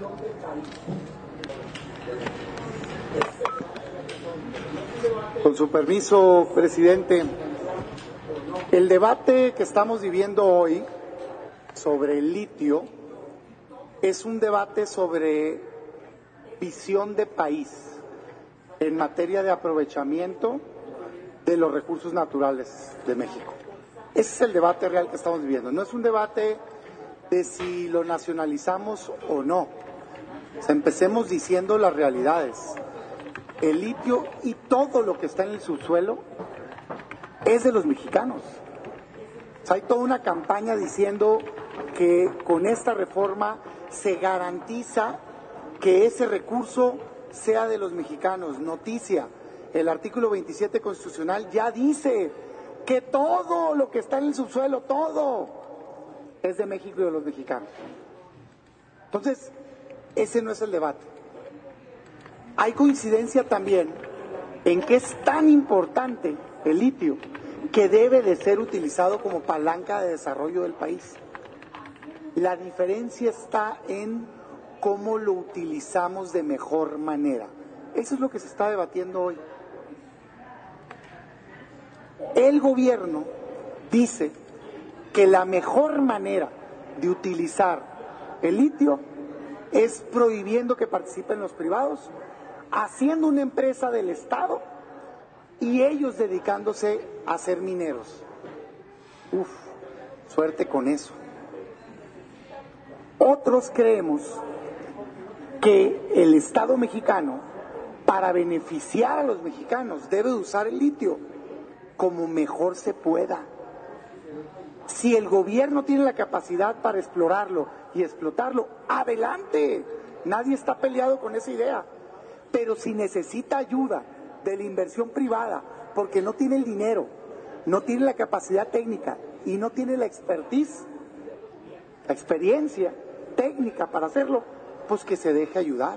Con su permiso, presidente, el debate que estamos viviendo hoy sobre el litio es un debate sobre visión de país en materia de aprovechamiento de los recursos naturales de México. Ese es el debate real que estamos viviendo. No es un debate de si lo nacionalizamos o no. O sea, empecemos diciendo las realidades. El litio y todo lo que está en el subsuelo es de los mexicanos. O sea, hay toda una campaña diciendo que con esta reforma se garantiza que ese recurso sea de los mexicanos. Noticia, el artículo 27 constitucional ya dice que todo lo que está en el subsuelo, todo, es de México y de los mexicanos. Entonces, ese no es el debate. Hay coincidencia también en que es tan importante el litio que debe de ser utilizado como palanca de desarrollo del país. La diferencia está en cómo lo utilizamos de mejor manera. Eso es lo que se está debatiendo hoy. El gobierno dice que la mejor manera de utilizar el litio es prohibiendo que participen los privados, haciendo una empresa del Estado y ellos dedicándose a ser mineros. Uf, suerte con eso. Otros creemos que el Estado mexicano, para beneficiar a los mexicanos, debe usar el litio como mejor se pueda. Si el gobierno tiene la capacidad para explorarlo y explotarlo, adelante. Nadie está peleado con esa idea. Pero si necesita ayuda de la inversión privada, porque no tiene el dinero, no tiene la capacidad técnica y no tiene la expertise, la experiencia técnica para hacerlo, pues que se deje ayudar.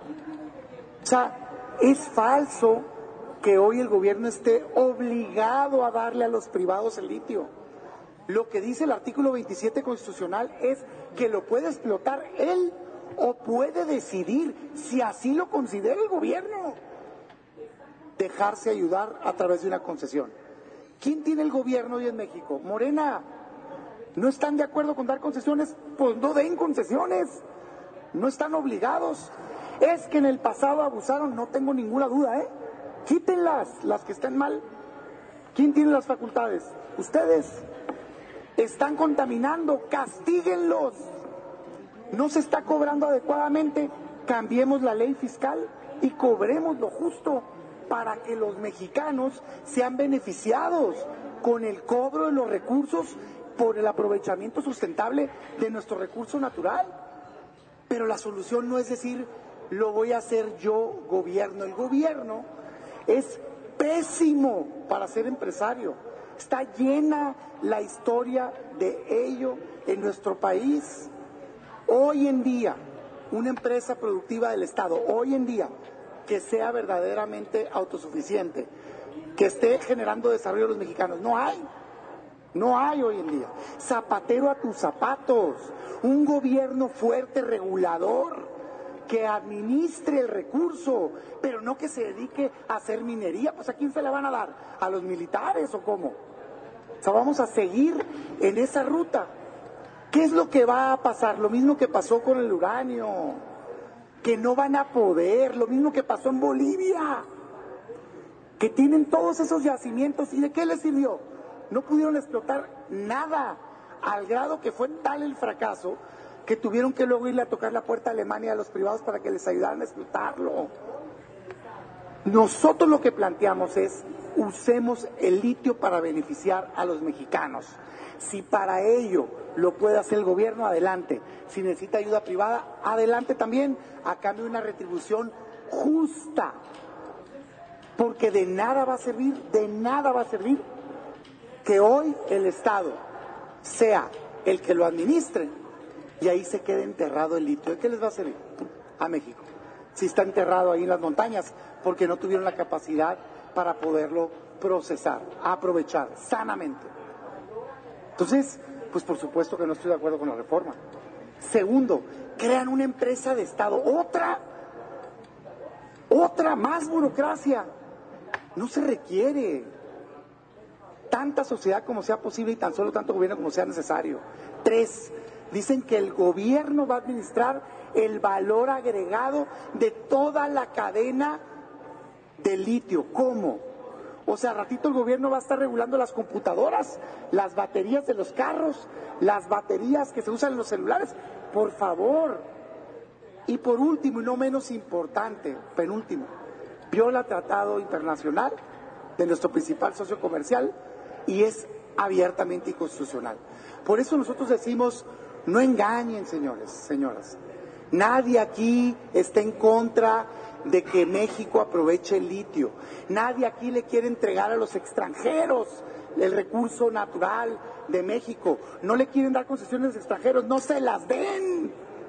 O sea, es falso que hoy el gobierno esté obligado a darle a los privados el litio. Lo que dice el artículo 27 constitucional es que lo puede explotar él o puede decidir, si así lo considera el gobierno, dejarse ayudar a través de una concesión. ¿Quién tiene el gobierno hoy en México? Morena. ¿No están de acuerdo con dar concesiones? Pues no den concesiones. No están obligados. Es que en el pasado abusaron, no tengo ninguna duda, ¿eh? Quítenlas, las que estén mal. ¿Quién tiene las facultades? Ustedes. Están contaminando, castíguenlos. No se está cobrando adecuadamente, cambiemos la ley fiscal y cobremos lo justo para que los mexicanos sean beneficiados con el cobro de los recursos por el aprovechamiento sustentable de nuestro recurso natural. Pero la solución no es decir, lo voy a hacer yo, gobierno. El gobierno es pésimo para ser empresario. Está llena la historia de ello en nuestro país. Hoy en día, una empresa productiva del Estado, hoy en día, que sea verdaderamente autosuficiente, que esté generando desarrollo a los mexicanos, no hay. No hay hoy en día. Zapatero a tus zapatos. Un gobierno fuerte, regulador, que administre el recurso, pero no que se dedique a hacer minería. Pues ¿a quién se la van a dar? ¿A los militares o cómo? O sea, vamos a seguir en esa ruta. ¿Qué es lo que va a pasar? Lo mismo que pasó con el uranio, que no van a poder, lo mismo que pasó en Bolivia, que tienen todos esos yacimientos, ¿y de qué les sirvió? No pudieron explotar nada, al grado que fue tal el fracaso que tuvieron que luego irle a tocar la puerta a Alemania y a los privados para que les ayudaran a explotarlo. Nosotros lo que planteamos es, usemos el litio para beneficiar a los mexicanos. Si para ello lo puede hacer el gobierno, adelante. Si necesita ayuda privada, adelante también, a cambio de una retribución justa. Porque de nada va a servir que hoy el Estado sea el que lo administre y ahí se quede enterrado el litio. ¿De qué les va a servir a México? Si está enterrado ahí en las montañas, porque no tuvieron la capacidad para poderlo procesar, aprovechar sanamente. Entonces, pues por supuesto que no estoy de acuerdo con la reforma. Segundo, crean una empresa de Estado. Otra, más burocracia. No se requiere tanta sociedad como sea posible y tan solo tanto gobierno como sea necesario. 3, dicen que el gobierno va a administrar el valor agregado de toda la cadena de litio. ¿Cómo? O sea, ratito el gobierno va a estar regulando las computadoras, las baterías de los carros, las baterías que se usan en los celulares. Por favor. Y por último, y no menos importante, penúltimo, viola tratado internacional de nuestro principal socio comercial y es abiertamente inconstitucional. Por eso nosotros decimos, no engañen, señores, señoras. Nadie aquí está en contra de que México aproveche el litio. Nadie aquí le quiere entregar a los extranjeros el recurso natural de México. No le quieren dar concesiones a los extranjeros, no se las den.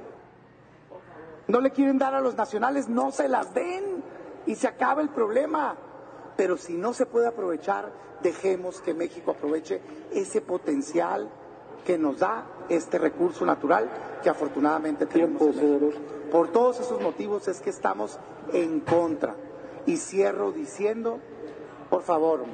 No le quieren dar a los nacionales, no se las den. Y se acaba el problema. Pero si no se puede aprovechar, dejemos que México aproveche ese potencial que nos da este recurso natural que afortunadamente tenemos en México. Por todos esos motivos es que estamos en contra. Y cierro diciendo, por favor,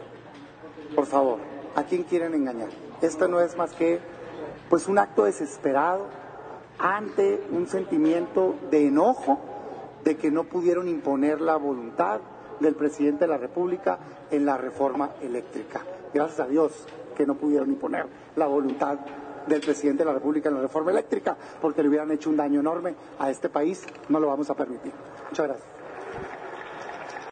¿a quién quieren engañar? Esto no es más que pues un acto desesperado ante un sentimiento de enojo de que no pudieron imponer la voluntad del presidente de la República en la reforma eléctrica. Gracias a Dios que no pudieron imponer la voluntad del presidente de la República en la reforma eléctrica, porque le hubieran hecho un daño enorme a este país. No lo vamos a permitir. Muchas gracias.